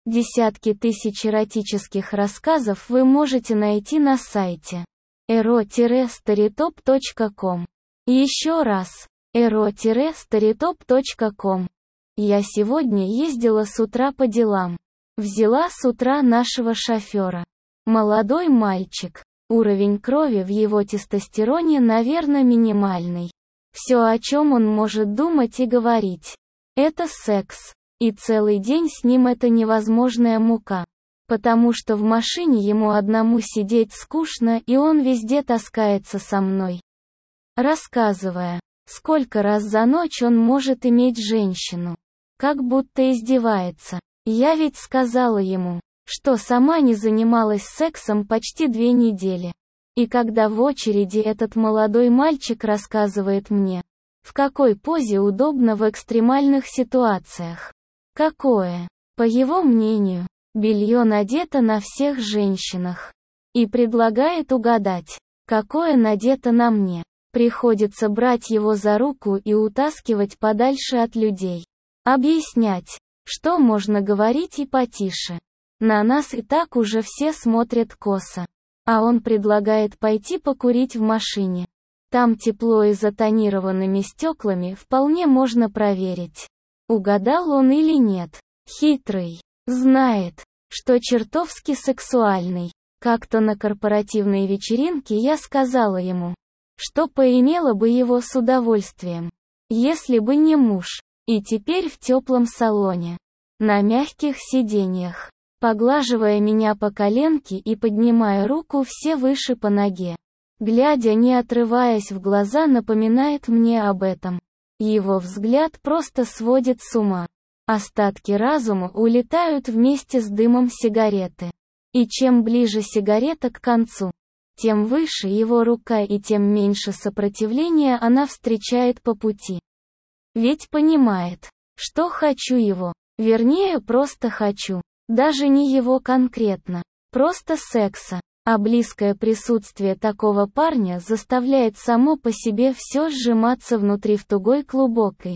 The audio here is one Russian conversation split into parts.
Десятки тысяч эротических рассказов вы можете найти на сайте ero-storytop.com. Еще раз, ero-storytop.com. Я сегодня ездила с утра по делам. Взяла с утра нашего шофера. Молодой мальчик. Уровень крови в его тестостероне, наверное, минимальный. Все, о чем он может думать и говорить, это секс. И целый день с ним это невозможная мука. Потому что в машине ему одному сидеть скучно, и он везде таскается со мной, рассказывая, сколько раз за ночь он может иметь женщину. Как будто издевается. Я ведь сказала ему, что сама не занималась сексом почти 2 недели. И когда в очереди этот молодой мальчик рассказывает мне, в какой позе удобно в экстремальных ситуациях. Какое, по его мнению, белье надето на всех женщинах. И предлагает угадать, какое надето на мне. Приходится брать его за руку и утаскивать подальше от людей. Объяснять, что можно говорить и потише. На нас и так уже все смотрят косо. А он предлагает пойти покурить в машине. Там тепло и за тонированными стеклами вполне можно проверить, угадал он или нет. Хитрый. Знает, что чертовски сексуальный. Как-то на корпоративной вечеринке я сказала ему, что поимела бы его с удовольствием, если бы не муж. И теперь в теплом салоне, на мягких сиденьях, поглаживая меня по коленке и поднимая руку все выше по ноге. Глядя, не отрываясь в глаза, напоминает мне об этом. Его взгляд просто сводит с ума. Остатки разума улетают вместе с дымом сигареты. И чем ближе сигарета к концу, тем выше его рука и тем меньше сопротивления она встречает по пути. Ведь понимает, что хочу его, вернее просто хочу, даже не его конкретно, просто секса. А близкое присутствие такого парня заставляет само по себе все сжиматься внутри в тугой клубок и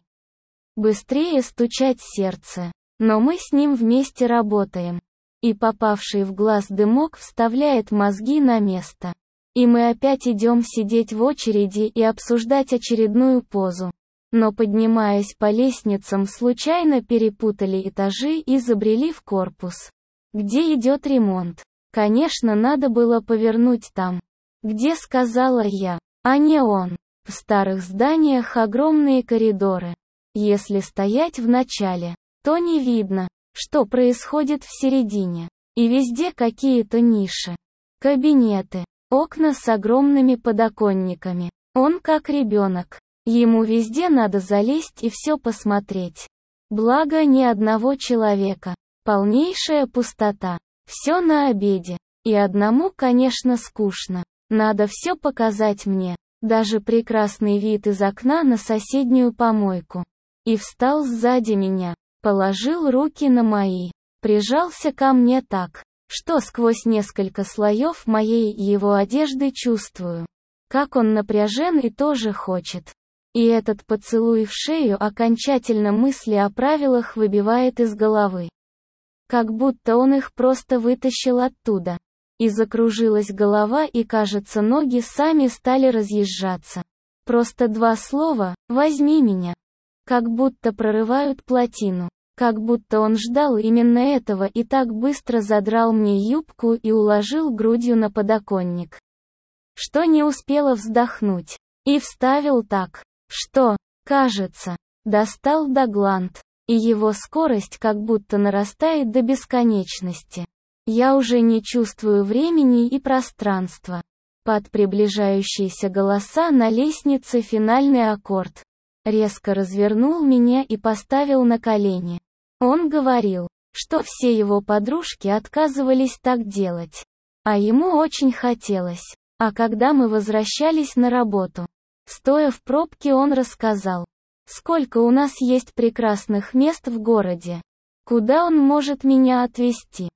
быстрее стучать сердце. Но мы с ним вместе работаем. И попавший в глаз дымок вставляет мозги на место. И мы опять идем сидеть в очереди и обсуждать очередную позу. Но поднимаясь по лестницам, случайно перепутали этажи и забрели в корпус, где идет ремонт. Конечно, надо было повернуть там, где сказала я, а не он. В старых зданиях огромные коридоры. Если стоять в начале, то не видно, что происходит в середине. И везде какие-то ниши, кабинеты, окна с огромными подоконниками. Он как ребенок. Ему везде надо залезть и все посмотреть. Благо ни одного человека. Полнейшая пустота. Все на обеде. И одному, конечно, скучно. Надо все показать мне. Даже прекрасный вид из окна на соседнюю помойку. И встал сзади меня. Положил руки на мои. Прижался ко мне так, что сквозь несколько слоев моей и его одежды чувствую, как он напряжен и тоже хочет. И этот поцелуй в шею окончательно мысли о правилах выбивает из головы. Как будто он их просто вытащил оттуда. И закружилась голова, и, кажется, ноги сами стали разъезжаться. Просто 2 слова «возьми меня». Как будто прорывают плотину. Как будто он ждал именно этого и так быстро задрал мне юбку и уложил грудью на подоконник, что не успела вздохнуть. И вставил так, что, кажется, достал до гланд. И его скорость как будто нарастает до бесконечности. Я уже не чувствую времени и пространства. Под приближающиеся голоса на лестнице финальный аккорд. Резко развернул меня и поставил на колени. Он говорил, что все его подружки отказывались так делать. А ему очень хотелось. А когда мы возвращались на работу, стоя в пробке, он рассказал, сколько у нас есть прекрасных мест в городе, куда он может меня отвезти.